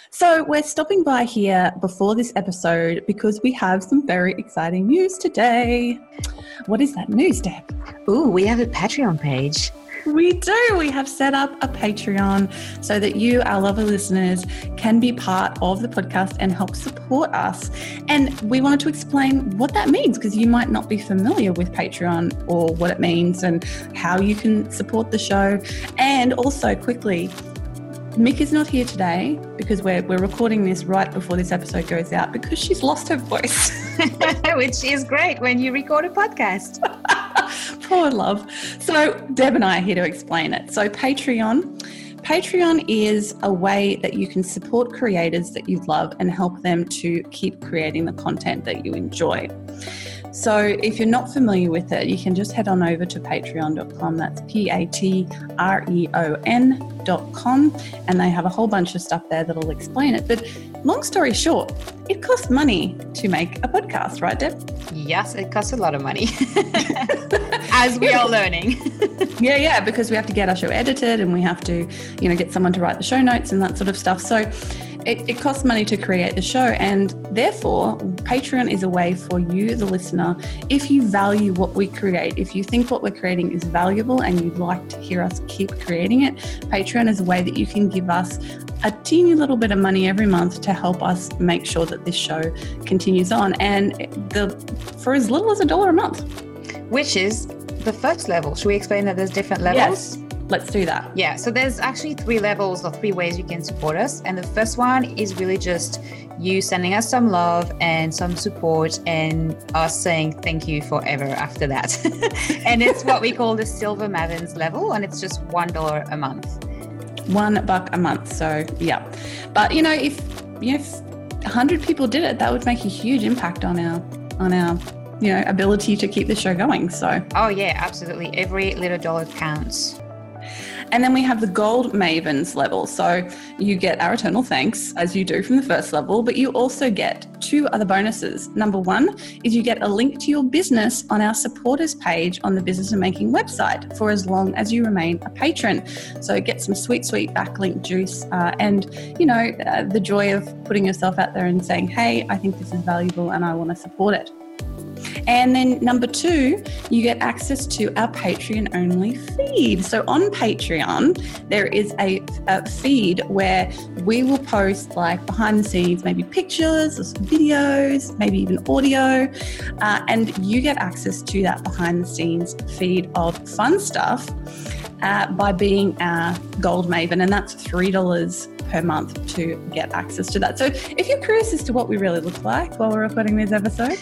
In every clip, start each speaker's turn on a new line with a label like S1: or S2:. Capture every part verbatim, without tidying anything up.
S1: So we're stopping by here before this episode because we have some very exciting news today. What is that news, Deb?
S2: Ooh, we have a Patreon page.
S1: We do. We have set up a Patreon so that you, our lovely listeners, can be part of the podcast and help support us. And we wanted to explain what that means because you might not be familiar with Patreon or what it means and how you can support the show. And also quickly, Mick is not here today because we're we're recording this right before this episode goes out because she's lost her voice.
S2: Which is great when you record a podcast.
S1: Poor love. So Deb and I are here to explain it. So Patreon. Patreon is a way that you can support creators that you love and help them to keep creating the content that you enjoy. So if you're not familiar with it, you can just head on over to patreon dot com. That's P A T R E O N dot com. And they have a whole bunch of stuff there that'll explain it. But long story short, it costs money to make a podcast, right, Deb?
S2: Yes, it costs a lot of money. As we are learning.
S1: yeah, yeah, because we have to get our show edited and we have to, you know, get someone to write the show notes and that sort of stuff. So It, it costs money to create the show, and therefore Patreon is a way for you, the listener, if you value what we create, if you think what we're creating is valuable and you'd like to hear us keep creating it, Patreon is a way that you can give us a teeny little bit of money every month to help us make sure that this show continues on, and the for as little as a dollar a month.
S2: Which is the first level. Should we explain that there's different levels?
S1: Yes. Let's do that.
S2: Yeah, so there's actually three levels or three ways you can support us. And the first one is really just you sending us some love and some support and us saying thank you forever after that. And it's what we call the Silver Mavens level, and it's just one dollar a month.
S1: One buck a month. So yeah. But you know, if you know, if a hundred people did it, that would make a huge impact on our on our you know ability to keep the show going. So
S2: oh yeah, absolutely. Every little dollar counts.
S1: And then we have the Gold Mavens level. So you get our eternal thanks, as you do from the first level, but you also get two other bonuses. Number one is you get a link to your business on our supporters page on the Business of Making website for as long as you remain a patron. So get some sweet, sweet backlink juice uh, and, you know, uh, the joy of putting yourself out there and saying, hey, I think this is valuable and I want to support it. And then number two, you get access to our Patreon only feed. So on Patreon, there is a, a feed where we will post like behind the scenes, maybe pictures or some videos, maybe even audio. Uh, and you get access to that behind the scenes feed of fun stuff uh, by being our Gold Maven. And that's three dollars per month to get access to that. So if you're curious as to what we really look like while we're recording these episodes,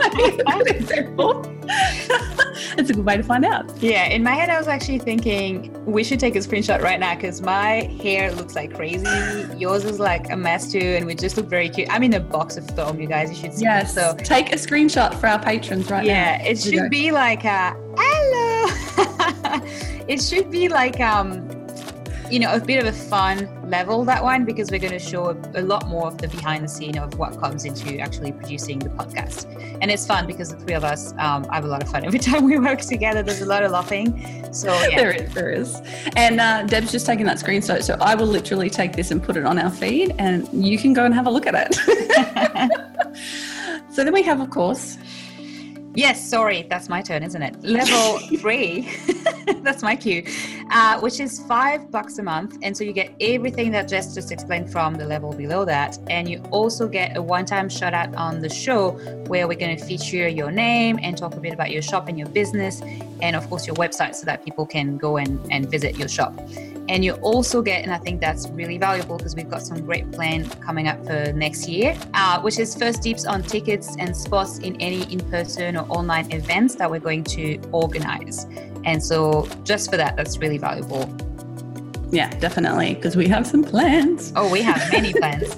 S1: it's a good way to find out.
S2: Yeah, in my head I was actually thinking we should take a screenshot right now because my hair looks like crazy. Yours is like a mess too, and we just look very cute. I'm in a box of foam, you guys. You should see.
S1: Yes.
S2: So
S1: take a screenshot for our patrons right
S2: yeah,
S1: now.
S2: Yeah, it should be like a hello. It should be like um you know, a bit of a fun level, that one, because we're going to show a, a lot more of the behind the scene of what comes into actually producing the podcast. And it's fun because the three of us um, have a lot of fun every time we work together. There's a lot of laughing. So yeah.
S1: There is, there is. And uh, Deb's just taking that screenshot. So I will literally take this and put it on our feed and you can go and have a look at it. So then we have, of course,
S2: yes, sorry, that's my turn, isn't it? Level three, that's my cue, uh, which is five bucks a month. And so you get everything that Jess just explained from the level below that. And you also get a one-time shout out on the show where we're going to feature your name and talk a bit about your shop and your business and of course your website so that people can go and, and visit your shop. And you also get, and I think that's really valuable because we've got some great plan coming up for next year, uh, which is first dips on tickets and spots in any in-person or online events that we're going to organize. And so just for that, that's really valuable.
S1: Yeah, definitely, because we have some plans.
S2: Oh, we have many plans.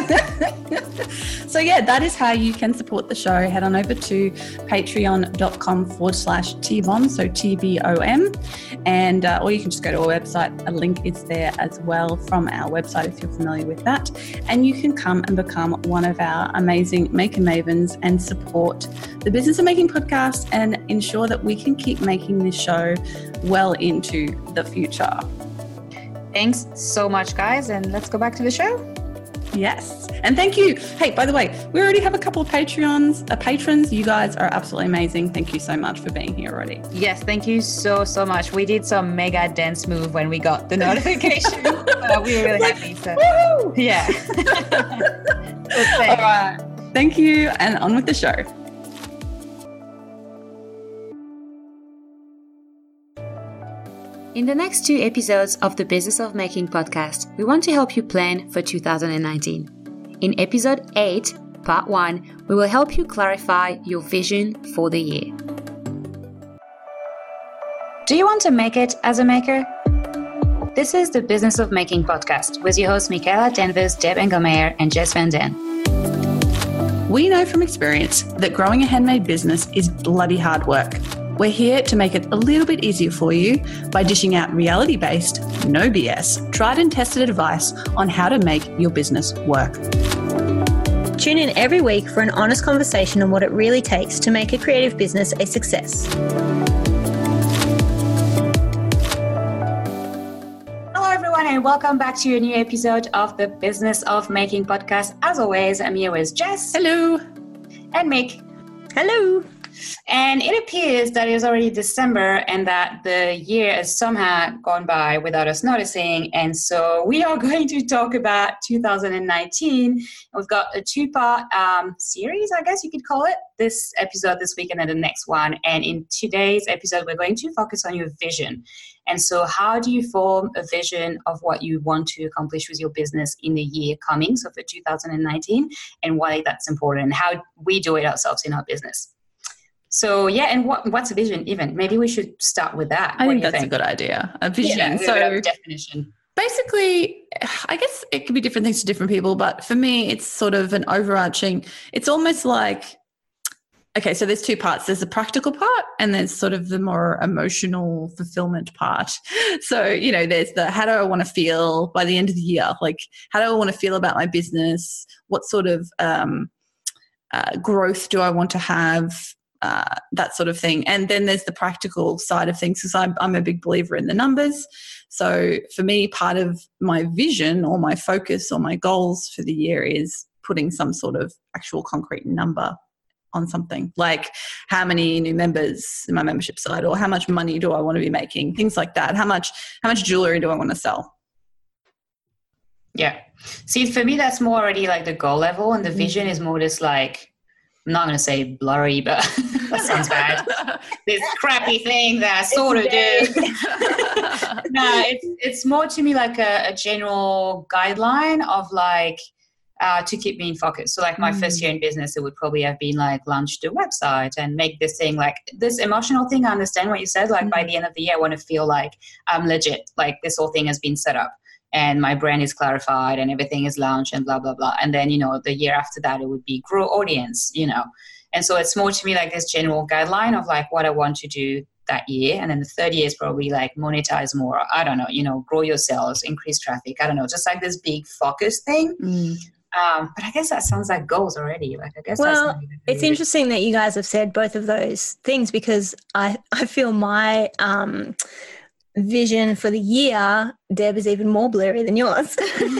S1: So yeah, that is how you can support the show. Head on over to patreon.com forward slash T-B-O-M, so T B O M. And, uh, or you can just go to our website. A link is there as well from our website if you're familiar with that. And you can come and become one of our amazing Maker Mavens and support the Business of Making podcast and ensure that we can keep making this show well into the future.
S2: Thanks so much, guys. And let's go back to the show.
S1: Yes. And thank you. Hey, by the way, we already have a couple of Patreons, uh, patrons. You guys are absolutely amazing. Thank you so much for being here already.
S2: Yes, thank you so, so much. We did some mega dance move when we got the notification. uh, we were really like, happy. So, woo-hoo! Yeah.
S1: All right. Thank you. And on with the show.
S2: In the next two episodes of the Business of Making podcast, we want to help you plan for two thousand nineteen. In episode eight, part one, we will help you clarify your vision for the year. Do you want to make it as a maker? This is the Business of Making podcast with your hosts Michaela Danvers, Deb Engelmeyer, and Jess Van Den.
S1: We know from experience that growing a handmade business is bloody hard work. We're here to make it a little bit easier for you by dishing out reality-based, no B S, tried and tested advice on how to make your business work.
S3: Tune in every week for an honest conversation on what it really takes to make a creative business a success.
S2: Hello, everyone, and welcome back to a new episode of the Business of Making podcast. As always, I'm here with Jess.
S1: Hello.
S2: And Mick.
S3: Hello.
S2: And it appears that it is already December and that the year has somehow gone by without us noticing. And so we are going to talk about two thousand nineteen. We've got a two-part um, series, I guess you could call it, this episode this week and then the next one. And in today's episode, we're going to focus on your vision. And so how do you form a vision of what you want to accomplish with your business in the year coming, so for two thousand nineteen, and why that's important and how we do it ourselves in our business. So, yeah, and what what's a vision even? Maybe we should start with that.
S1: I
S2: what
S1: think that's
S2: think?
S1: a good idea. A vision.
S2: Yeah,
S1: so
S2: definition.
S1: Basically, I guess it could be different things to different people, but for me, it's sort of an overarching, it's almost like, okay, so there's two parts. There's the practical part and there's sort of the more emotional fulfillment part. So, you know, there's the how do I want to feel by the end of the year? Like, how do I want to feel about my business? What sort of um, uh, growth do I want to have? Uh, that sort of thing. And then there's the practical side of things because I'm, I'm a big believer in the numbers. So for me, part of my vision or my focus or my goals for the year is putting some sort of actual concrete number on something, like how many new members in my membership site or how much money do I want to be making, things like that. How much, how much jewelry do I want to sell?
S2: Yeah. See, for me, that's more already like the goal level, and the vision is more just like, I'm not going to say blurry, but that sounds bad. This crappy thing that I sort of do. No, it's it's more to me like a, a general guideline of like uh, to keep me in focus. So like my mm. first year in business, it would probably have been like launch the website and make this thing like this emotional thing. I understand what you said. Like mm. by the end of the year, I want to feel like I'm legit. Like this whole thing has been set up. And my brand is clarified and everything is launched and blah, blah, blah. And then, you know, the year after that, it would be grow audience, you know. And so it's more to me like this general guideline of like what I want to do that year. And then the third year is probably like monetize more. I don't know, you know, grow your sales, increase traffic. I don't know, just like this big focus thing. Mm. Um, but I guess that sounds like goals already. Like I guess
S3: well,
S2: that's
S3: it's interesting that you guys have said both of those things because I, I feel my um, – vision for the year, Deb, is even more blurry than yours.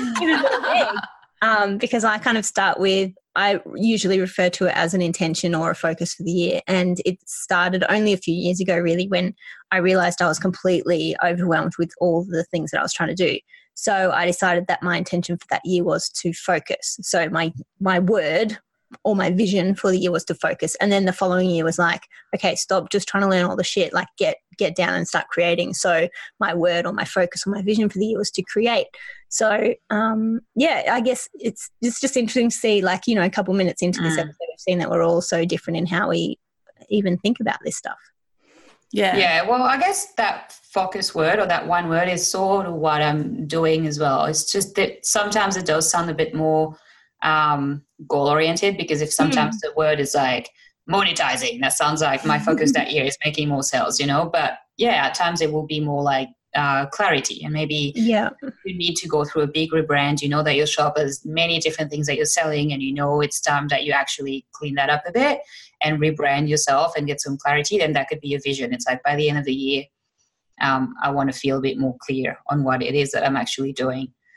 S3: um, because I kind of start with, I usually refer to it as an intention or a focus for the year. And it started only a few years ago, really, when I realized I was completely overwhelmed with all the things that I was trying to do. So I decided that my intention for that year was to focus. So my my word or my vision for the year was to focus. And then the following year was like, okay, stop just trying to learn all the shit, like get get down and start creating. So my word or my focus or my vision for the year was to create. So um, yeah, I guess it's it's just interesting to see, like, you know, a couple minutes into this mm. episode, we've seen that we're all so different in how we even think about this stuff.
S2: Yeah. Yeah. Well, I guess that focus word or that one word is sort of what I'm doing as well. It's just that sometimes it does sound a bit more um, goal oriented, because if sometimes mm. the word is like monetizing, that sounds like my focus that year is making more sales, you know, but yeah, at times it will be more like uh, clarity, and maybe
S3: yeah.
S2: you need to go through a big rebrand. You know that your shop has many different things that you're selling, and you know it's time that you actually clean that up a bit and rebrand yourself and get some clarity. Then that could be a vision. It's like by the end of the year, um, I want to feel a bit more clear on what it is that I'm actually doing.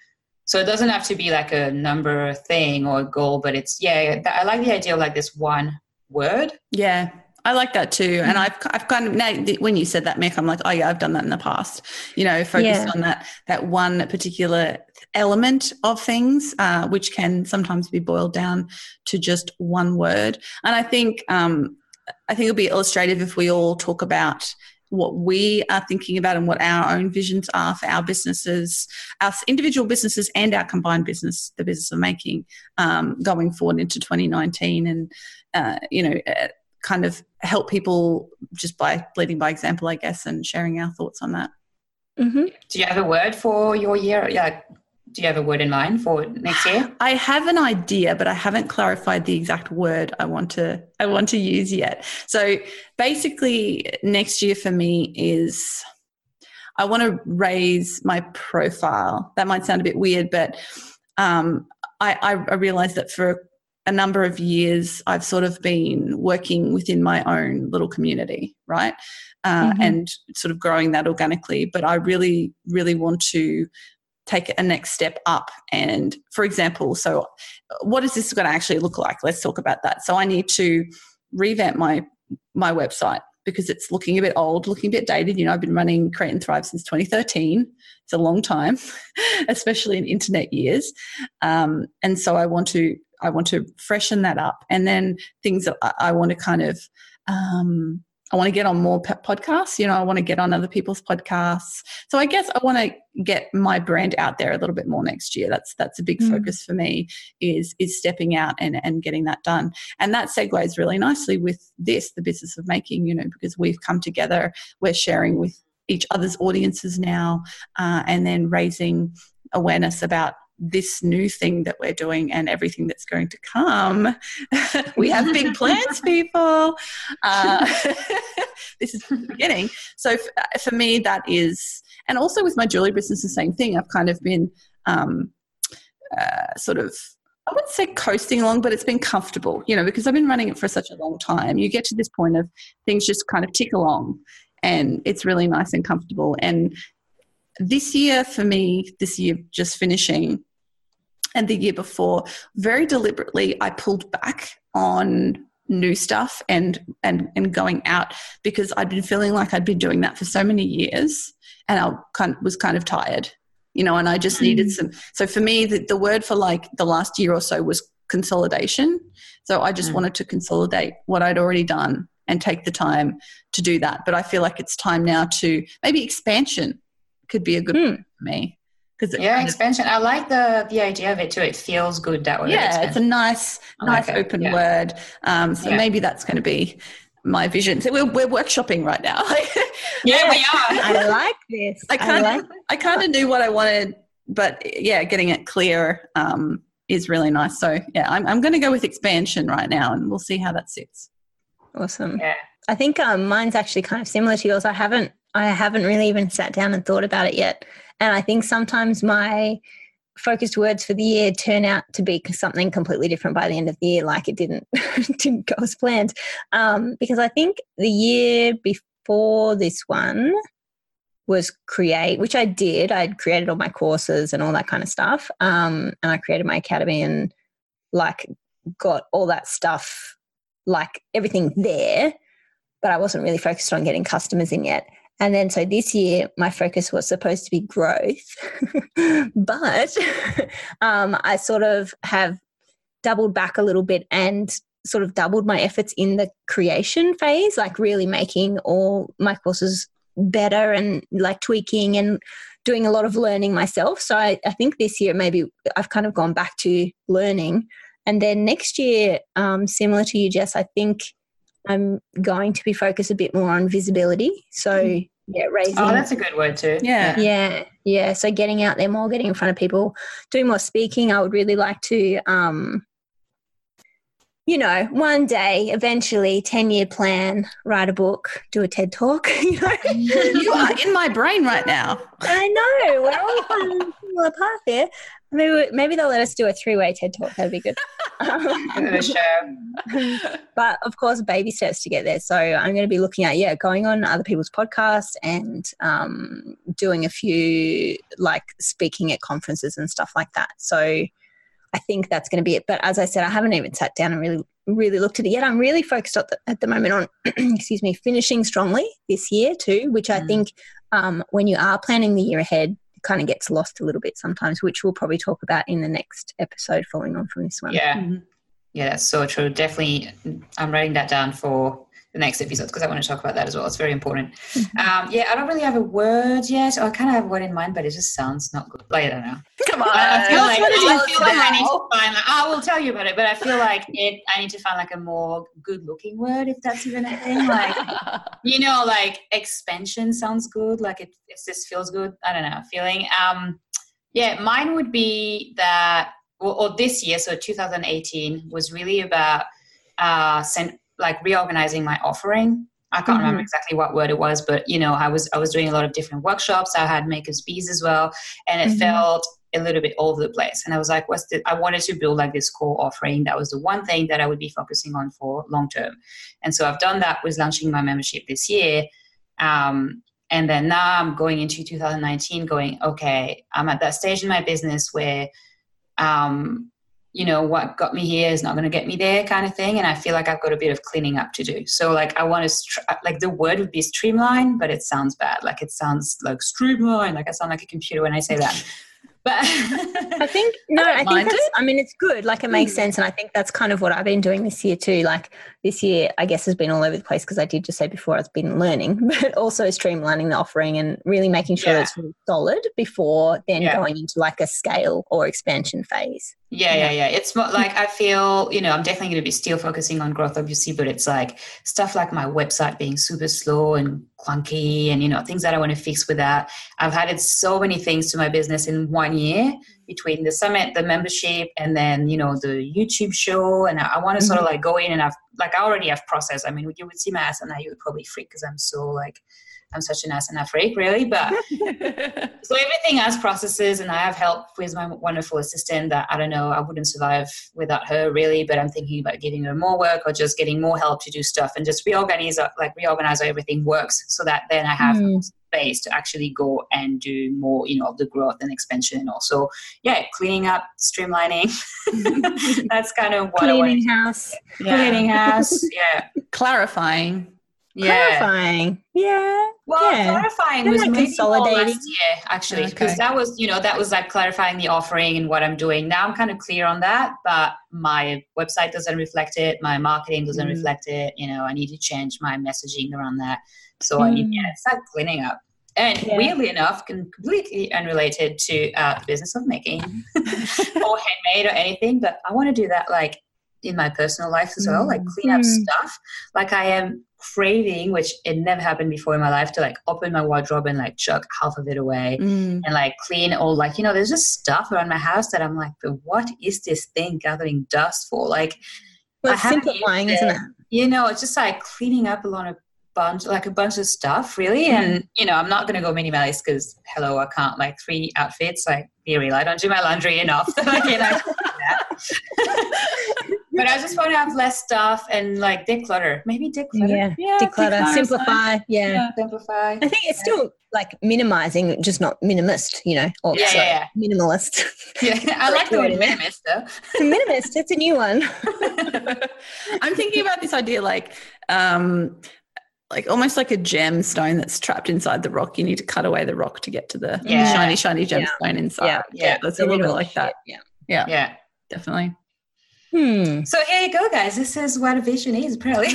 S2: So it doesn't have to be like a number thing or a goal, but it's, yeah, I like the idea of like this one word.
S1: Yeah, I like that too. And I've, I've kind of, now when you said that, Mick, I'm like, oh yeah, I've done that in the past, you know, focused
S3: Yeah.
S1: on that, that one particular element of things, uh, which can sometimes be boiled down to just one word. And I think, um, I think it'll be illustrative if we all talk about what we are thinking about and what our own visions are for our businesses, our individual businesses and our combined business, the business of making, um, going forward into twenty nineteen, and, uh, you know, uh, kind of help people just by leading by example, I guess, and sharing our thoughts on that.
S3: Mm-hmm.
S2: Do you have a word for your year? Yeah. Do you have a word in mind for next year?
S1: I have an idea, but I haven't clarified the exact word I want to I want to use yet. So basically next year for me is I want to raise my profile. That might sound a bit weird, but um, I, I realized that for a number of years I've sort of been working within my own little community, right? Uh,
S3: Mm-hmm.
S1: and sort of growing that organically. But I really, really want to take a next step up. And for example, so what is this going to actually look like? Let's talk about that. So I need to revamp my my website because it's looking a bit old, looking a bit dated. You know, I've been running Create and Thrive since twenty thirteen. It's a long time, especially in internet years. Um, and so I want to I want to freshen that up. And then things that I, I want to kind of um, I want to get on more podcasts. You know, I want to get on other people's podcasts. So I guess I want to get my brand out there a little bit more next year. That's that's a big mm. focus for me is is stepping out and, and getting that done. And that segues really nicely with this, the business of making, you know, because we've come together, we're sharing with each other's audiences now, uh, and then raising awareness about this new thing that we're doing and everything that's going to come. We have big plans, people. Uh, this is the beginning. So f- for me, that is, and also with my jewelry business, the same thing. I've kind of been um, uh, sort of, I wouldn't say coasting along, but it's been comfortable, you know, because I've been running it for such a long time. You get to this point of things just kind of tick along and it's really nice and comfortable. And this year for me, this year just finishing, and the year before, very deliberately I pulled back on new stuff and and and going out because I'd been feeling like I'd been doing that for so many years and I kind of, was kind of tired, you know, and I just needed some. So for me, the, the word for like the last year or so was consolidation. So I just mm. wanted to consolidate what I'd already done and take the time to do that. But I feel like it's time now to maybe expansion could be a good mm. one for me.
S2: Yeah, expansion. I like the the idea of it too. It feels good that way.
S1: Yeah, it's a nice, nice like open yeah. word. Um, so yeah. maybe that's going to be my vision. So we're we're workshopping right now.
S2: Yeah, we are.
S3: I like this.
S1: I kind
S3: I,
S1: like I kind of knew what I wanted, but yeah, getting it clear um, is really nice. So yeah, I'm I'm going to go with expansion right now, and we'll see how that sits.
S3: Awesome.
S2: Yeah,
S3: I think um, mine's actually kind of similar to yours. I haven't I haven't really even sat down and thought about it yet. And I think sometimes my focused words for the year turn out to be something completely different by the end of the year, like it didn't didn't go as planned. Um, because I think the year before this one was create, which I did. I'd created all my courses and all that kind of stuff. Um, and I created my academy and like got all that stuff, like everything there, but I wasn't really focused on getting customers in yet. And then so this year, my focus was supposed to be growth, but um, I sort of have doubled back a little bit and sort of doubled my efforts in the creation phase, like really making all my courses better and like tweaking and doing a lot of learning myself. So I, I think this year maybe I've kind of gone back to learning. And then next year, um, similar to you, Jess, I think I'm going to be focused a bit more on visibility. So, yeah, raising.
S2: Oh, that's a good word too.
S1: Yeah.
S3: Yeah. Yeah. So getting out there more, getting in front of people, doing more speaking. I would really like to, um, you know, one day, eventually, ten-year plan, write a book, do a TED Talk. You know?
S1: You are in my brain right now.
S3: I know. We're all on a similar path here. Maybe, maybe they'll let us do a three-way TED Talk. That'd be good.
S2: For sure.
S3: But of course, baby steps to get there. So I'm going to be looking at, yeah, going on other people's podcasts and um, doing a few, like speaking at conferences and stuff like that. So I think that's going to be it. But as I said, I haven't even sat down and really, really looked at it yet. I'm really focused at the, at the moment on, excuse me, finishing strongly this year too, which I mm. think um, when you are planning the year ahead, kind of gets lost a little bit sometimes, which we'll probably talk about in the next episode following on from this one.
S2: Yeah. Mm-hmm. Yeah, that's so true. Definitely, I'm writing that down for the next episode because I want to talk about that as well. It's very important. Mm-hmm. Um, yeah, I don't really have a word yet. I kind of have a word in mind, but it just sounds not good. Like, I don't know.
S1: Come on.
S2: I feel like, I, feel like I need to find, like, I will tell you about it, but I feel like it. I need to find like a more good-looking word, if that's even a thing. Like, you know, like expansion sounds good. Like it, it just feels good. I don't know, feeling. Um, yeah, mine would be that. Or, or this year, so two thousand eighteen, was really about uh, sent, like reorganizing my offering. I can't mm-hmm. remember exactly what word it was, but you know, I was I was doing a lot of different workshops. I had Makers Bees as well, and it mm-hmm. felt a little bit all over the place. And I was like, "What's the?" I wanted to build like this core offering. That was the one thing that I would be focusing on for long term. And so I've done that with launching my membership this year. Um, and then now I'm going into two thousand nineteen, going, okay, I'm at that stage in my business where um, you know, what got me here is not going to get me there kind of thing. And I feel like I've got a bit of cleaning up to do. So like, I want to, str- like the word would be streamline, but it sounds bad. Like it sounds like streamline. Like I sound like a computer when I say that. But
S3: I think, no, I, I think that's, it. I mean, it's good. Like it makes mm. sense. And I think that's kind of what I've been doing this year too. Like this year, I guess has been all over the place because I did just say before I've been learning, but also streamlining the offering and really making sure yeah. it's really solid before then yeah. going into like a scale or expansion phase.
S2: Yeah, yeah, yeah. It's more like I feel, you know, I'm definitely going to be still focusing on growth, obviously, but it's like stuff like my website being super slow and clunky and, you know, things that I want to fix with that. I've added so many things to my business in one year between the summit, the membership, and then, you know, the YouTube show. And I, I want to mm-hmm. sort of like go in and I've, like, I already have process. I mean, you would see my ass and I you would probably freak because I'm so like, I'm such an ass and a freak, really. But so everything has processes, and I have help with my wonderful assistant that I don't know, I wouldn't survive without her, really. But I'm thinking about giving her more work or just getting more help to do stuff and just reorganize, like reorganize how everything works, so that then I have mm. space to actually go and do more, you know, the growth and expansion, and also, yeah, cleaning up, streamlining. That's kind of what
S3: cleaning
S2: I want.
S3: house,
S2: yeah. cleaning house, yeah,
S1: clarifying.
S2: Yeah.
S3: Clarifying. Yeah.
S2: Well,
S3: yeah.
S2: clarifying
S3: They're
S2: was
S3: like
S2: maybe
S3: consolidating.
S2: more last year, actually, because okay. that was, you know, that was like clarifying the offering and what I'm doing. Now I'm kind of clear on that, but my website doesn't reflect it. My marketing doesn't mm. reflect it. You know, I need to change my messaging around that. So mm. I need, yeah, it's like cleaning up. And yeah. weirdly enough, completely unrelated to uh, the business of making or handmade or anything, but I want to do that like in my personal life as well, like clean up mm. stuff. Like I am craving, which it never happened before in my life, to like open my wardrobe and like chuck half of it away mm. and like clean all, like, you know, there's just stuff around my house that I'm like, but what is this thing gathering dust for? Like,
S3: well, it's simplifying, isn't it?
S2: You know, it's just like cleaning up a lot of bunch, like a bunch of stuff, really. Mm. And, you know, I'm not going to go minimalist because, hello, I can't, like three outfits, like, be real, I don't do my laundry enough. Like, you know, but I just want to have less stuff and like declutter. Maybe declutter.
S3: Yeah, yeah declutter. declutter. Simplify. Yeah.
S2: yeah. Simplify.
S3: I think it's still like minimizing, just not minimalist, you know. Or
S2: yeah, yeah, yeah.
S3: Minimalist.
S2: Yeah, I like the word minimalist though.
S3: Minimalist, it's a new one.
S1: I'm thinking about this idea like, um, like almost like a gemstone that's trapped inside the rock. You need to cut away the rock to get to the yeah. shiny, shiny gemstone yeah. inside.
S3: Yeah,
S1: yeah. That's a little bit like that.
S3: Yeah.
S1: Yeah.
S2: Yeah.
S1: Definitely.
S3: Hmm.
S2: So here you go, guys. This is what a vision is, apparently.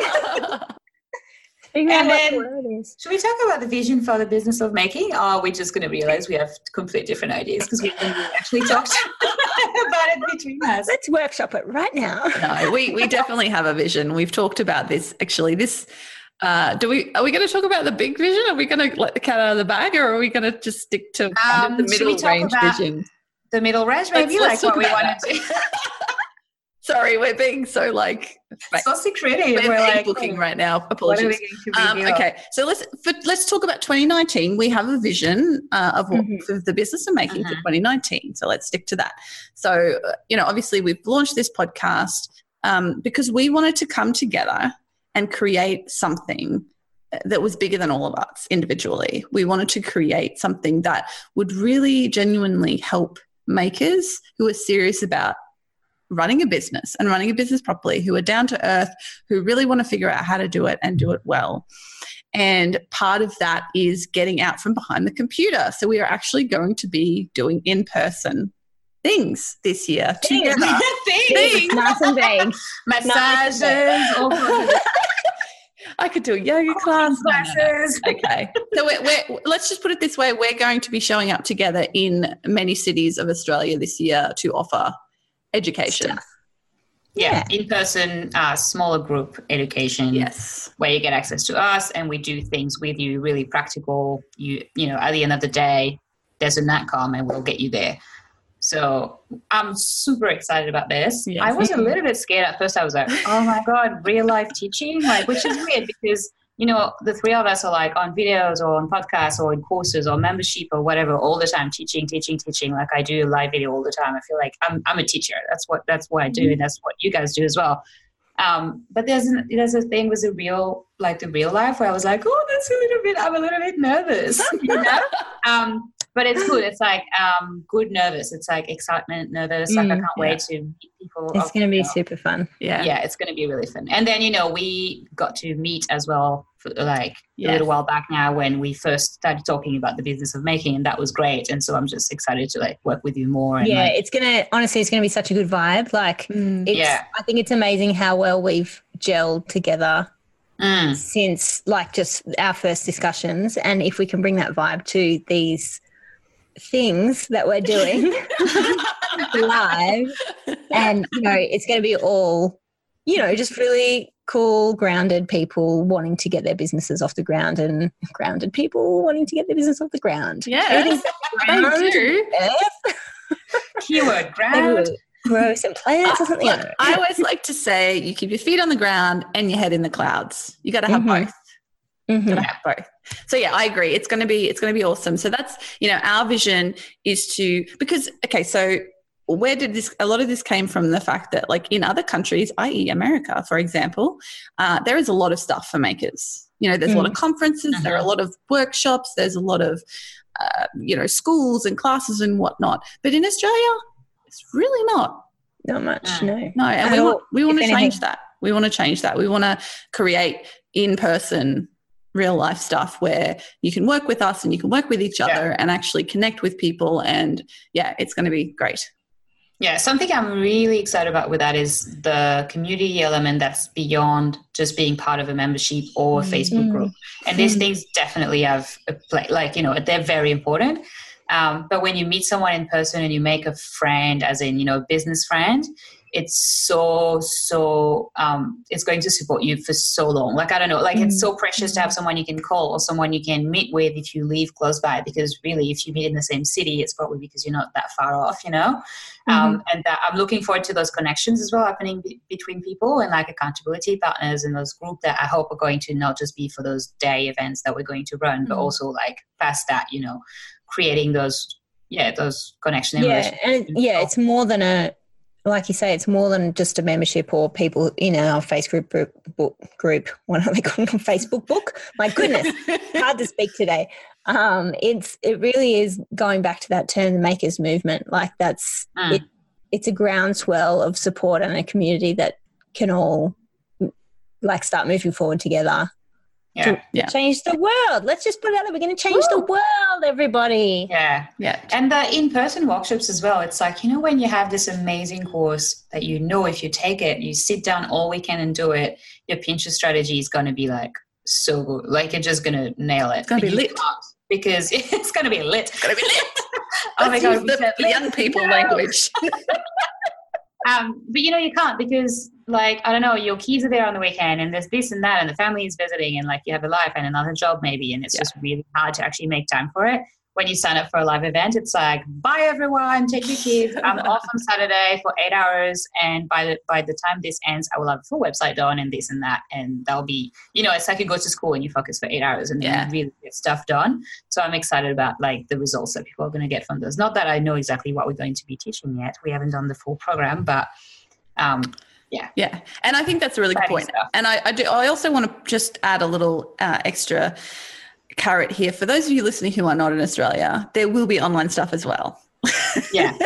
S3: And then,
S2: should we talk about the vision for the business of making, or are we just going to realize we have completely different ideas because we haven't actually talked about it between us?
S3: Let's workshop it right now.
S1: No, we we definitely have a vision. We've talked about this actually. This. Uh, do we? Are we going to talk about the big vision? Are we going to let the cat out of the bag, or are we going to just stick to um, the middle range vision?
S2: The middle range, maybe,
S1: let's,
S2: like
S1: let's
S2: what we wanted to.
S1: Sorry, we're being so like
S2: so secretive.
S1: We're,
S2: we're like
S1: booking
S2: oh,
S1: right now.
S2: What are we
S1: Apologies.
S2: going to
S1: Um,
S2: reveal?
S1: okay, so let's for, let's talk about twenty nineteen. We have a vision uh, of what
S3: Mhm.
S1: for the business of making for
S2: Mhm.
S1: twenty nineteen. So let's stick to that. So uh, you know, obviously, we've launched this podcast um, because we wanted to come together and create something that was bigger than all of us individually. We wanted to create something that would really genuinely help makers who are serious about running a business and running a business properly, who are down to earth, who really want to figure out how to do it and do it well. And part of that is getting out from behind the computer. So we are actually going to be doing in-person things this year
S3: Things.
S1: together.
S2: Things.
S3: Nice and vague.
S2: Massages,
S3: Nice.
S2: all sorts of
S1: I could do a yoga class. No, no, no.
S2: classes.
S1: Okay. So we're, we're, let's just put it this way. We're going to be showing up together in many cities of Australia this year to offer education.
S3: Stuff.
S2: Yeah, in-person, uh, smaller group education.
S1: Yes.
S2: Where you get access to us and we do things with you, really practical. You, you know, at the end of the day, there's an outcome and we'll get you there. So I'm super excited about this.
S1: Yes.
S2: I was a little bit scared at first. I was like, oh my God, real life teaching, like, which is weird because, you know, the three of us are like on videos or on podcasts or in courses or membership or whatever all the time, teaching, teaching, teaching. Like I do live video all the time. I feel like I'm I'm a teacher. That's what that's what I do. And that's what you guys do as well. Um, but there's an, there's a thing with the real, like the real life where I was like, oh, that's a little bit, I'm a little bit nervous, you know? um, but it's good. It's like um, good nervous. It's like excitement, nervous. Like I
S3: Mm,
S2: can't
S1: yeah.
S2: wait to meet people.
S3: It's
S2: of-
S3: going to be
S2: you know,
S3: super fun.
S1: Yeah.
S2: yeah, it's going to be really fun. And then, you know, we got to meet as well for like
S1: Yes.
S2: a little while back now when we first started talking about the business of making, and that was great. And so I'm just excited to like work with you more. And
S3: Yeah,
S2: like,
S3: it's going to, honestly, it's going to be such a good vibe. Like,
S1: Mm.
S3: it's,
S2: Yeah.
S3: I think it's amazing how well we've gelled together
S2: mm,
S3: since like just our first discussions. And if we can bring that vibe to these things that we're doing live, and, you know, it's going to be all, you know, just really cool, grounded people wanting to get their businesses off the ground and grounded people wanting to get their business off the ground.
S1: Yeah.
S3: Everything's
S1: They do.
S3: earth.
S2: keyword
S3: Maybe
S2: ground.
S3: we'll grow some plants or something. I don't know.
S1: I always like to say you keep your feet on the ground and your head in the clouds. You got to have
S3: Mhm.
S1: both.
S3: Mhm.
S1: Gotta have both. So yeah, I agree. It's going to be it's going to be awesome. So that's, you know, our vision is to, because okay, so where did this, a lot of this came from the fact that like in other countries, that is America, for example, uh, there is a lot of stuff for makers. You know, there's a lot of conferences, there are a lot of workshops, there's a lot of, uh, you know, schools and classes and whatnot. But in Australia, it's really not.
S3: Not much,
S2: Mm.
S3: no.
S1: No, and
S3: At
S1: we
S3: all,
S1: want, we want
S3: if
S1: to change
S3: anything.
S1: that. We want to change that. We want to create in-person real life stuff where you can work with us and you can work with each other
S2: Yeah.
S1: and actually connect with people. And yeah, it's going to be great.
S2: Yeah, something I'm really excited about with that is the community element that's beyond just being part of a membership or a Facebook group. And these
S1: Mm.
S2: things definitely have a play, like, you know, they're very important. Um, but when you meet someone in person and you make a friend, as in, you know, a business friend, it's so, so, um, it's going to support you for so long. Like, I don't know, like it's so precious to have someone you can call or someone you can meet with if you live close by, because really if you meet in the same city, it's probably because you're not that far off, you know? Um, and that I'm looking forward to those connections as well happening be- between people and like accountability partners and those group that I hope are going to not just be for those day events that we're going to run, but
S1: Mhm.
S2: also like past that, you know, creating those, yeah, those connection and
S3: Yeah,
S2: relationships.
S3: and it- yeah, it's more than a, like you say, it's more than just a membership or people in our Facebook group. Book, group what are they calling it? Facebook book? My goodness, hard to speak today. Um, it's it really is going back to that term, the makers movement. Like that's
S2: Mm.
S3: it. It's a groundswell of support and a community that can all like start moving forward together.
S2: Yeah.
S3: to
S1: Yeah.
S3: change the world. Let's just put it out there. We're going to change the world, everybody.
S2: Yeah.
S1: Yeah.
S2: And the in-person workshops as well. It's like, you know, when you have this amazing course that you know if you take it, you sit down all weekend and do it, your Pinterest strategy is going to be like so good. Like you're just going to nail it.
S1: It's going to
S2: But
S1: be
S2: you
S1: lit.
S2: can't, because it's going to be lit.
S1: It's going to be lit.
S2: Oh my
S1: Let's
S2: God,
S1: use
S2: we
S1: the,
S2: said
S1: the
S2: lit.
S1: young people
S2: No.
S1: language.
S2: Um, but you know, you can't because like, I don't know, your kids are there on the weekend and there's this and that and the family is visiting and like you have a life and another job maybe. And it's
S1: Yeah.
S2: just really hard to actually make time for it. when you sign up for a live event, it's like, bye everyone, take your kids. I'm off on Saturday for eight hours. And by the by the time this ends, I will have a full website done and this and that. And that'll be, you know, it's like you go to school and you focus for eight hours and then
S1: Yeah.
S2: you really get stuff done. So I'm excited about like the results that people are going to get from those. Not that I know exactly what we're going to be teaching yet. We haven't done the full program, but um, yeah.
S1: Yeah. And I think that's a really good point.
S2: Stuff.
S1: And I, I do, I also want to just add a little uh, extra carrot here. For those of you listening who are not in Australia, there will be online stuff as well.
S2: Yeah.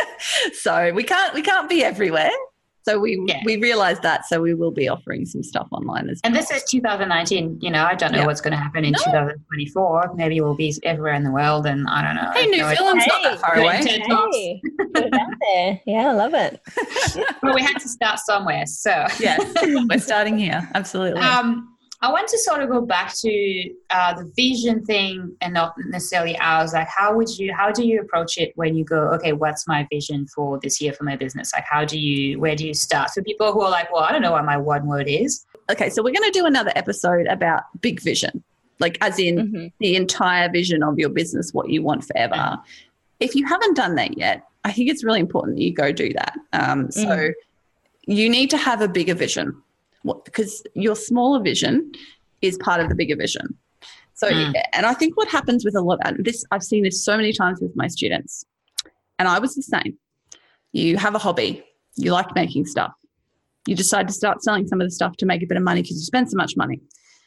S1: So we can't, we can't be everywhere. So we
S2: Yeah.
S1: we realize that. So we will be offering some stuff online as
S2: And
S1: well.
S2: this is two thousand nineteen. You know, I don't know
S1: Yeah.
S2: what's going to happen in
S1: No.
S2: two thousand twenty-four. Maybe we'll be everywhere in the world, and I don't know.
S1: Hey, New
S2: No,
S1: Zealand's not
S3: Hey,
S1: that far
S2: good
S1: away.
S2: intent. Talks.
S3: Hey, put it out there. Yeah, I love it.
S2: But we had to start somewhere. So
S1: Yes, we're starting here. Absolutely.
S2: um, I want to sort of go back to uh, the vision thing, and not necessarily ours. Like, how would you? How do you approach it when you go? Okay, what's my vision for this year for my business? Like, how do you? Where do you start? For people who are like, well, I don't know what my one word is.
S1: Okay, so we're going to do another episode about big vision, like as in
S3: Mm-hmm.
S1: the entire vision of your business, what you want forever. If you haven't done that yet, I think it's really important that you go do that. Um, so
S3: Mm.
S1: you need to have a bigger vision, what, because your smaller vision is part of the bigger vision. So,
S2: Mm.
S1: and I think what happens with a lot of this, I've seen this so many times with my students, and I was the same. You have a hobby, you like making stuff. You decide to start selling some of the stuff to make a bit of money because you spend so much money.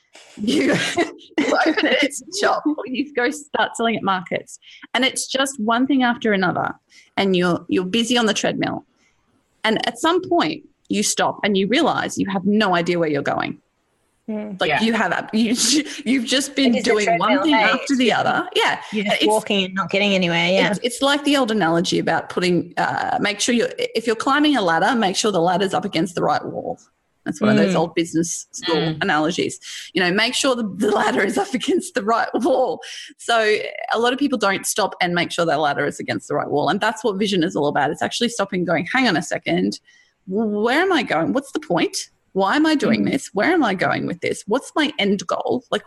S1: You, you open an Etsy shop, or you go start selling at markets, and it's just one thing after another, and you're you're busy on the treadmill. And at some point, you stop and you realize you have no idea where you're going.
S3: Mm.
S1: Like
S2: Yeah.
S1: you have, you you've just been
S3: It is a
S1: doing one
S3: treadmill,
S1: thing
S3: hey,
S1: after the
S3: it's-
S1: other. Yeah,
S3: You're just
S1: It's-
S3: walking and not getting anywhere. Yeah.
S1: It's, it's like the old analogy about putting, uh, make sure you, if you're climbing a ladder, make sure the ladder's up against the right wall. That's one of those
S3: Mm.
S1: old business school
S2: Mm.
S1: analogies. You know, make sure the, the ladder is up against the right wall. So a lot of people don't stop and make sure their ladder is against the right wall. And that's what vision is all about. It's actually stopping and going, hang on a second, where am I going? What's the point? Why am I doing
S3: Mm.
S1: this? Where am I going with this? What's my end goal? Like,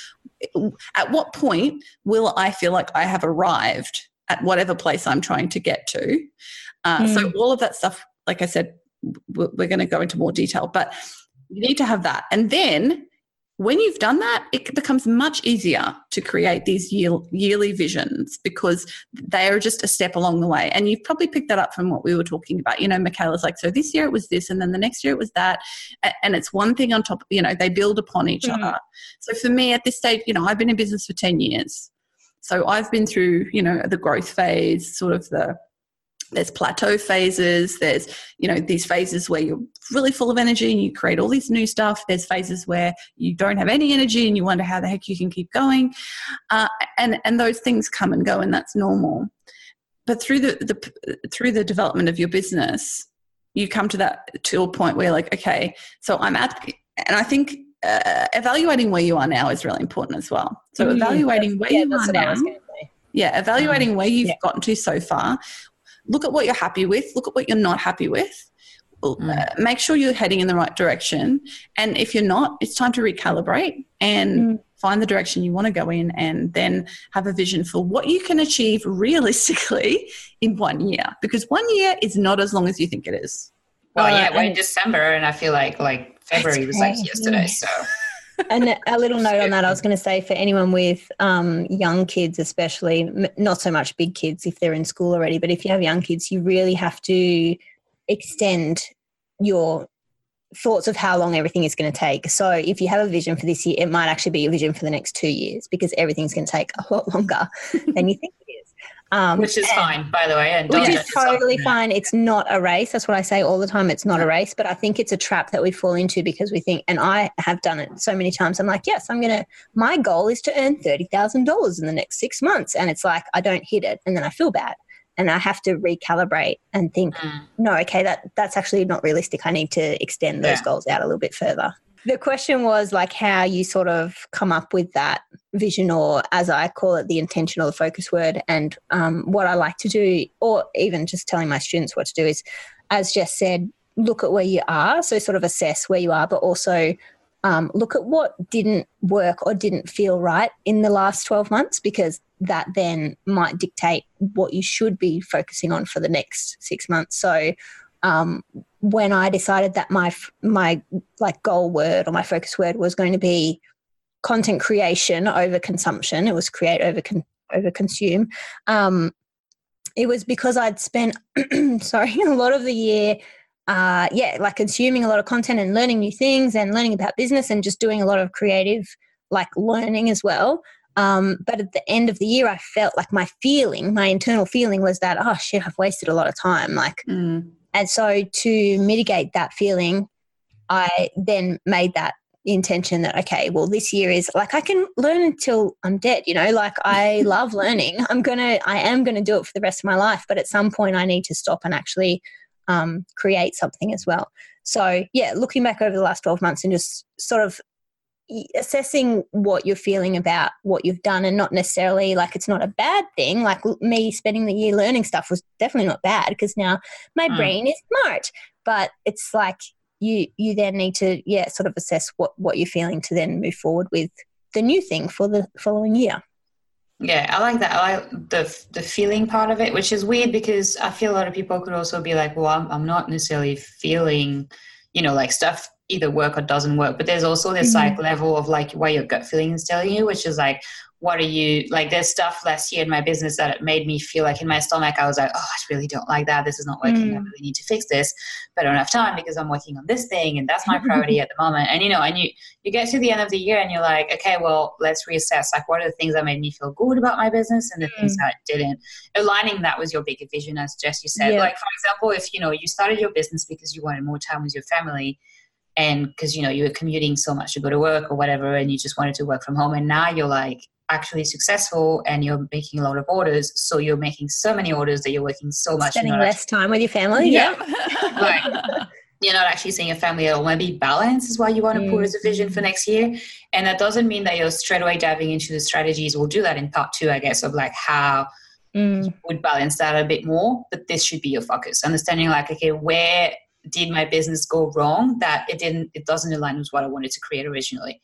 S1: w- at what point will I feel like I have arrived at whatever place I'm trying to get to? Uh, So all of that stuff, like I said, w- we're going to go into more detail, but you need to have that. And then when you've done that, it becomes much easier to create these year, yearly visions because they are just a step along the way. And you've probably picked that up from what we were talking about. You know, Michaela's like, so this year it was this, and then the next year it was that. And it's one thing on top, you know, they build upon each
S3: Mm.
S1: other. So for me at this stage, you know, I've been in business for ten years. So I've been through, you know, the growth phase, sort of the, there's plateau phases. There's, you know, these phases where you're really full of energy and you create all this new stuff. There's phases where you don't have any energy and you wonder how the heck you can keep going. Uh, and, and those things come and go, and that's normal. But through the, the, through the development of your business, you come to that, to a point where like, okay, so I'm at, and I think uh, evaluating where you are now is really important as well. So
S3: Mm,
S1: evaluating where
S3: yeah,
S1: you
S3: that's
S1: are
S3: what I
S1: now.
S3: was gonna say.
S1: Yeah, evaluating where you've
S3: Yeah.
S1: gotten to so far. Look at what you're happy with. Look at what you're not happy with.
S2: Mm.
S1: Uh, make sure you're heading in the right direction. And if you're not, it's time to recalibrate and
S3: Mm.
S1: find the direction you want to go in, and then have a vision for what you can achieve realistically in one year. Because one year is not as long as you think it is.
S2: Well,
S3: Uh,
S2: yeah, we're in
S3: and-
S2: December, and I feel like like February was like
S3: crazy.
S2: yesterday. So
S3: And a little note on that, I was going to say for anyone with um, young kids, especially, m- not so much big kids if they're in school already, but if you have young kids, you really have to extend your thoughts of how long everything is going to take. So if you have a vision for this year, it might actually be a vision for the next two years because everything's going to take a lot longer than you think it is. Um,
S2: which is
S3: and-
S2: fine, by the way. And
S3: Which
S2: don't
S3: is
S2: judge yourself.
S3: totally fine. It's not a race. That's what I say all the time. It's not a race, but I think it's a trap that we fall into because we think, and I have done it so many times. I'm like, yes, I'm going to, my goal is to earn thirty thousand dollars in the next six months. And it's like, I don't hit it. And then I feel bad and I have to recalibrate and think,
S2: Mm.
S3: no, okay, that that's actually not realistic. I need to extend those
S2: Yeah.
S3: goals out a little bit further. The question was like how you sort of come up with that vision, or as I call it, the intention or the focus word. And um, what I like to do, or even just telling my students what to do, is, as Jess said, look at where you are. So sort of assess where you are, but also um, look at what didn't work or didn't feel right in the last twelve months, because that then might dictate what you should be focusing on for the next six months. So um, when I decided that my my like goal word or my focus word was going to be content creation over consumption, it was create over con- over consume. Um, it was because I'd spent sorry a lot of the year. Uh, yeah, like consuming a lot of content and learning new things and learning about business and just doing a lot of creative like learning as well. Um, but at the end of the year, I felt like my feeling, my internal feeling was that, oh shit, I've wasted a lot of time. Like,
S1: Mm.
S3: and so to mitigate that feeling, I then made that intention that, okay, well, this year is like, I can learn until I'm dead, you know, like I love learning. I'm going to, I am going to do it for the rest of my life. But at some point I need to stop and actually um, create something as well. So yeah, looking back over the last twelve months and just sort of assessing what you're feeling about what you've done, and not necessarily like it's not a bad thing. Like me spending the year learning stuff was definitely not bad because now my
S2: Mm.
S3: brain is smart, but it's like you you then need to yeah sort of assess what what you're feeling to then move forward with the new thing for the following year.
S2: Yeah, I like that. I like the the feeling part of it, which is weird because I feel a lot of people could also be like, well, I'm, I'm not necessarily feeling, you know, like stuff either work or doesn't work. But there's also this
S3: Mm-hmm.
S2: like level of like what your gut feeling is telling you, which is like, what are you like? There's stuff last year in my business that it made me feel like in my stomach, I was like, oh, I really don't like that. This is not working.
S3: Mm.
S2: I really need to fix this, but I don't have time because I'm working on this thing and that's my priority at the moment. And you know, and you you get to the end of the year and you're like, okay, well, let's reassess. Like, what are the things that made me feel good about my business and the
S3: Mm.
S2: things that didn't? Aligning that with your bigger vision, as Jess you said.
S3: Yeah.
S2: Like, for example, if you know you started your business because you wanted more time with your family, and because you know you were commuting so much to go to work or whatever, and you just wanted to work from home, and now you're like actually successful and you're making a lot of orders, so you're making so many orders that you're working so much,
S3: Spending
S2: you're not
S3: less time with your family.
S2: Yeah.
S3: Yeah.
S2: Right. You're not actually seeing a family at all. Maybe balance is what you want to put as a vision for next year. And that doesn't mean that you're straight away diving into the strategies. We'll do that in part two, I guess, of like how
S3: Mm.
S2: you would balance that a bit more. But this should be your focus. Understanding like, okay, where did my business go wrong that it didn't, it doesn't align with what I wanted to create originally.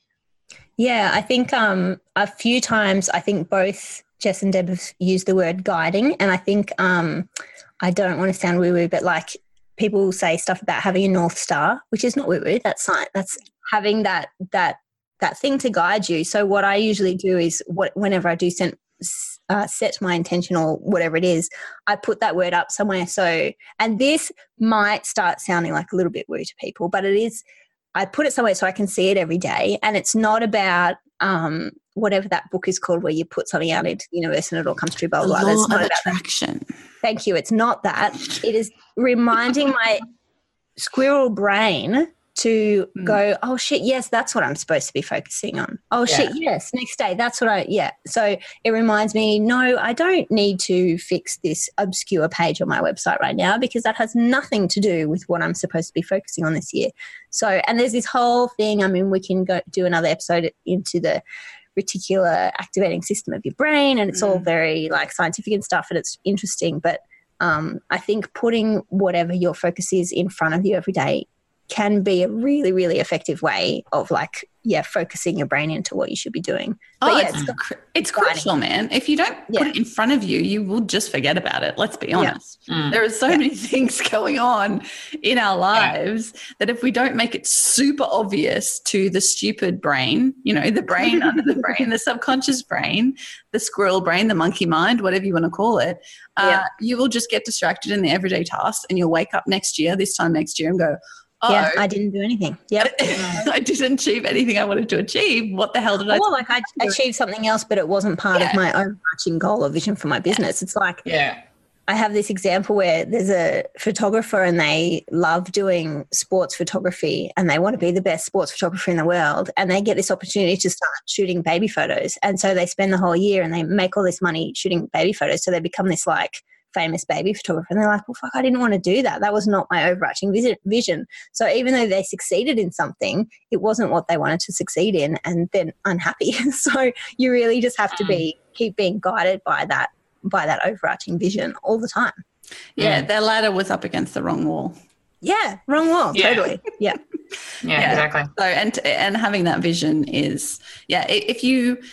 S3: Yeah, I think um, a few times I think both Jess and Deb have used the word guiding, and I think um, I don't want to sound woo-woo, but like people say stuff about having a North Star, which is not woo-woo. That's science. That's having that that that thing to guide you. So what I usually do is what whenever I do send, uh, set my intention or whatever it is, I put that word up somewhere. So, and this might start sounding like a little bit woo to people, but it is. I put it somewhere so I can see it every day. And it's not about um, whatever that book is called where you put something out into the universe and it all comes true, blah,
S1: The
S3: blah, blah.
S1: law
S3: It's
S1: of
S3: not about that.
S1: attraction.
S3: Thank you. It's not that. It is reminding my squirrel brain to
S1: Mm.
S3: go, oh, shit, yes, that's what I'm supposed to be focusing on. Oh,
S2: Yeah.
S3: shit, yes, next day, that's what I, yeah. So it reminds me, no, I don't need to fix this obscure page on my website right now because that has nothing to do with what I'm supposed to be focusing on this year. So, and there's this whole thing, I mean, we can go do another episode into the reticular activating system of your brain, and it's all
S1: Mm.
S3: very like scientific and stuff, and it's interesting. But um, I think putting whatever your focus is in front of you every day can be a really, really effective way of like, yeah, focusing your brain into what you should be doing. But
S1: Oh,
S3: yeah,
S1: it's,
S3: it's
S1: cr- it's
S3: guiding.
S1: crucial, man. If you don't
S3: Yeah.
S1: put it in front of you, you will just forget about it. Let's be
S3: Yeah.
S1: honest.
S2: Mm.
S1: There are so
S3: Yeah.
S1: many things going on in our lives that if we don't make it super obvious to the stupid brain, you know, the brain under the brain, the subconscious brain, the squirrel brain, the monkey mind, whatever you want to call it, uh,
S3: Yeah.
S1: you will just get distracted in the everyday tasks and you'll wake up next year, this time next year, and go, oh,
S3: yeah, I didn't do anything. Yep.
S1: I didn't achieve anything I wanted to achieve. What the hell did I
S3: Or like I achieved something else, but it wasn't part
S1: Yeah.
S3: of my overarching goal or vision for my business. It's like
S2: Yeah.
S3: I have this example where there's a photographer and they love doing sports photography and they want to be the best sports photographer in the world, and they get this opportunity to start shooting baby photos. And so they spend the whole year and they make all this money shooting baby photos. So they become this like famous baby photographer, and they're like, well, fuck, I didn't want to do that. That was not my overarching vision. So even though they succeeded in something, it wasn't what they wanted to succeed in, and then unhappy. So you really just have to be keep being guided by that by that overarching vision all the time.
S1: Yeah,
S2: Mm.
S1: their ladder was up against the wrong wall.
S3: Yeah, wrong wall.
S2: Yeah.
S3: Totally. Yeah.
S2: Yeah,
S1: Yeah.
S2: exactly.
S1: So and and having that vision is yeah. i- If you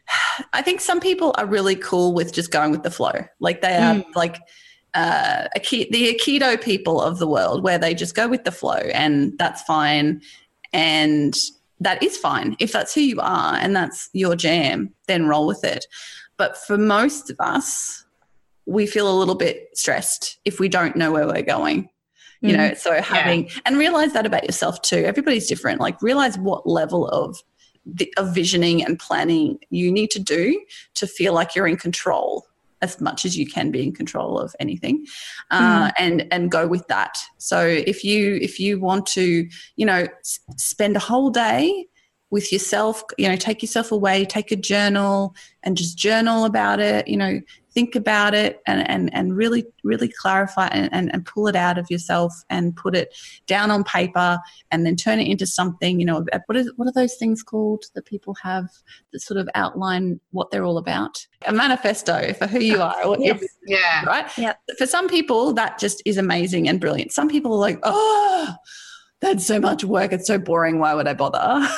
S1: I think some people are really cool with just going with the flow. Like they are mm. like uh, a ke- the Aikido people of the world, where they just go with the flow, and that's fine. And that is fine. If that's who you are and that's your jam, then roll with it. But for most of us, we feel a little bit stressed if we don't know where we're going. You know, so having, yeah. and realize that about yourself too. Everybody's different. Like realize what level of the, of visioning and planning you need to do to feel like you're in control as much as you can be in control of anything, uh, mm. and and go with that. So if you if you want to, you know, s- spend a whole day with yourself, you know, take yourself away, take a journal and just journal about it, you know, think about it and, and, and really, really clarify and, and, and pull it out of yourself and put it down on paper and then turn it into something, you know, what is, what are those things called that people have that sort of outline what they're all about? A manifesto for who you are. Or what
S2: yes.
S1: you're,
S2: yeah.
S1: Right?
S3: Yeah.
S1: For some people, that just is amazing and brilliant. Some people are like, oh, that's so much work. It's so boring. Why would I bother?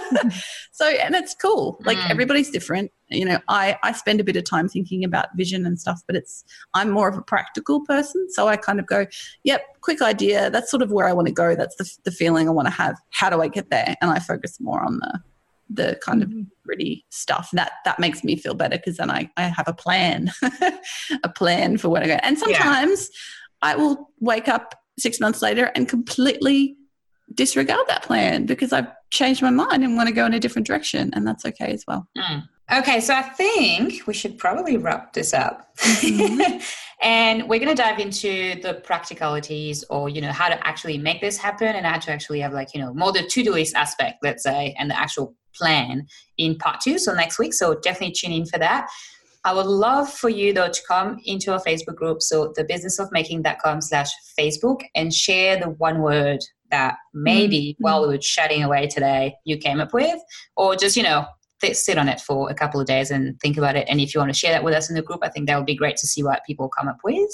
S1: So, and it's cool. Like mm. everybody's different. You know, I, I spend a bit of time thinking about vision and stuff, but it's, I'm more of a practical person. So I kind of go, yep, quick idea. That's sort of where I want to go. That's the, the feeling I want to have. How do I get there? And I focus more on the, the kind mm-hmm. of gritty stuff. That, that makes me feel better because then I, I have a plan, a plan for where to go. And sometimes yeah. I will wake up six months later and completely disregard that plan because I've changed my mind and want to go in a different direction, and that's okay as well.
S2: Mm. Okay, so I think we should probably wrap this up. Mm-hmm. And we're going to dive into the practicalities or, you know, how to actually make this happen and how to actually have like, you know, more the to-do list aspect, let's say, and the actual plan in part two, so next week. So definitely tune in for that. I would love for you, though, to come into our Facebook group, so the business of making dot com slash Facebook, and share the one word that maybe mm-hmm. while we were chatting away today you came up with, or just, you know, th- sit on it for a couple of days and think about it. And if you want to share that with us in the group, I think that would be great to see what people come up with.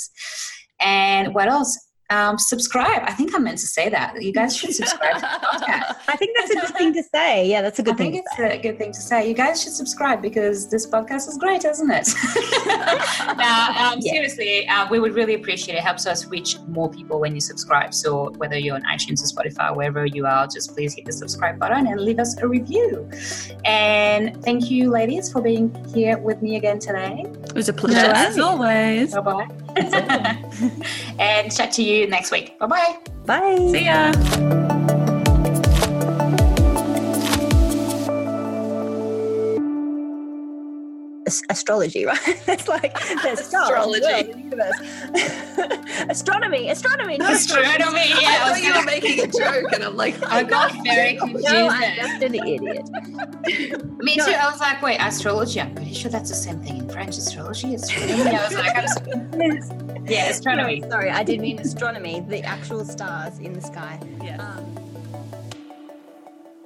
S2: And what else? Um, subscribe. I think I meant to say that. You guys should subscribe to the podcast.
S3: I think that's a good thing to say. Yeah, that's a good
S2: I
S3: thing
S2: think
S3: to
S2: it's
S3: say.
S2: a good thing to say. You guys should subscribe because this podcast is great, isn't it? Now, um, yeah. seriously, uh, we would really appreciate it. It helps us reach more people when you subscribe. So whether you're on iTunes or Spotify, wherever you are, just please hit the subscribe button and leave us a review. And thank you, ladies, for being here with me again today.
S1: It was a pleasure, no, as always.
S2: Bye-bye. And chat to you next week. Bye-bye.
S3: Bye.
S1: See ya.
S3: Astrology, right? It's like there's
S1: astrology,
S3: stars, the universe. astronomy, astronomy, not
S2: astronomy.
S3: astronomy.
S2: Yeah,
S1: I thought you were making a joke, and I'm like,
S2: I got very confused.
S3: No, I'm just an idiot.
S2: Me no. too. I was like, wait, astrology. I'm pretty sure that's the same thing in French. Astrology, astronomy. I was like, I was, yeah, astronomy.
S3: No, sorry, I did mean astronomy. The actual stars in the sky.
S1: Yeah.
S3: Um,